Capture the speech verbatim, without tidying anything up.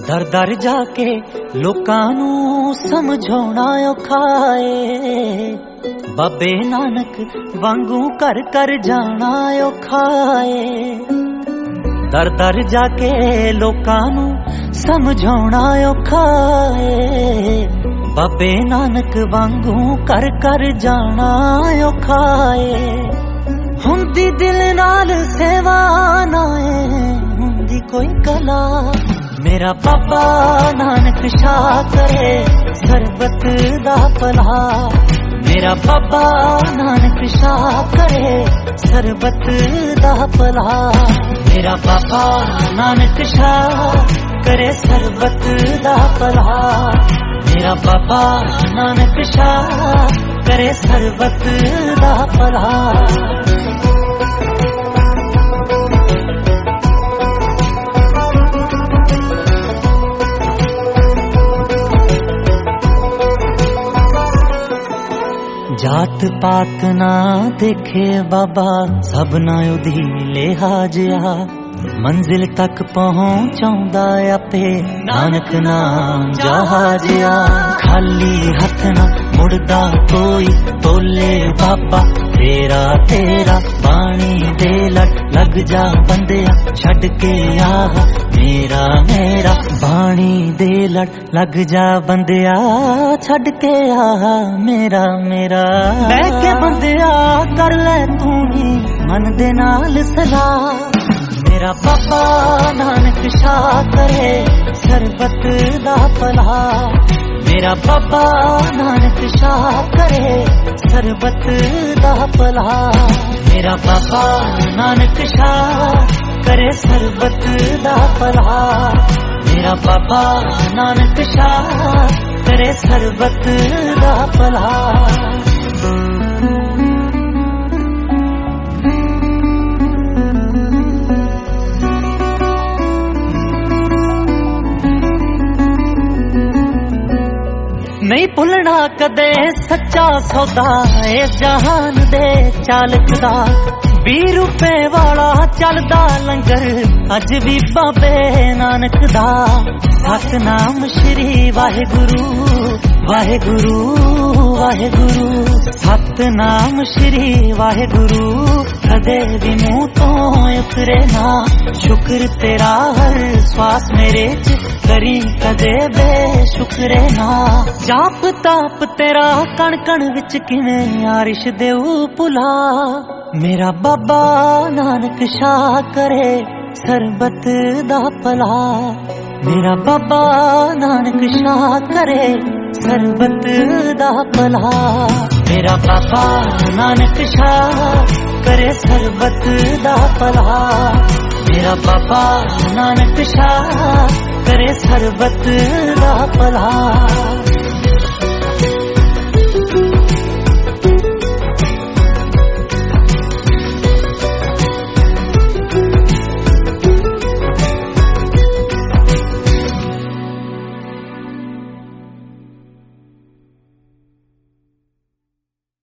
दर दर जाके लोकां नूं समझाउणा औखा ए, बाबे नानक वांगू कर कर जाना औखा ए। दर दर जाके लोकां नूं समझाउणा औखा ए, बाबे नानक वांगू कर कर जाना औखा ए। हुंदी दिल नाल सेवा ना ए, हुंदी कोई कला, मेरा बाबा नानक शाह करे सरबत दा भला। मेरा बाबा नानक शाह करे सरबत दा भला। मेरा बाबा नानक शाह करे सरबत दा भला। मेरा बाबा नानक शाह करे सरबत दा भला। जात पात ना देखे बाबा, सब ना उदी लिहाजिया, मंजिल तक पहुंचाउंदा आपे नानक नाम जहाजिया। खाली हथ ना मुड़दा कोई, तोले बाबा तेरा तेरा, बाणी दे लड़ लग जा बंदिया, छड़ के आह मेरा मेरा, बाणी दे लड़ लग जा बंदिया, छड़ के आह मेरा मेरा। बैके बंदिया कर ले तू ही मन दे नाल सलाह। मेरा बाबा नानक शाह करे सरबत दा भला। मेरा बाबा नानक शाह करे सरबत दा भला। मेरा बाबा नानक शाह करे सरबत दा भला। मेरा बाबा नानक शाह करे सरबत दा भला। नहीं भुलना कदे सच्चा सौदा ए जहान दे चालक दा। बीह रुपए वाला चलदा लंगर अज भी बाबे नानक दा। सतनाम श्री वाहेगुरु वाहेगुरु वाहेगुरु। सतनाम श्री वाहेगुरु कदे भी मुंह तो उतरे ना। शुक्र तेरा हर श्वास मेरे च करी कदे बेशुक्रे ना। जाप ताप तेरा कण कण विच किवें आरिश देऊ भुला। मेरा बाबा नानक शाह करे सरबत दा भला। मेरा बाबा नानक शाह करे सरबत दा भला। मेरा बाबा नानक शाह करे सरबत दा भला। मेरा बाबा नानक शाह करे सरबत दा भला।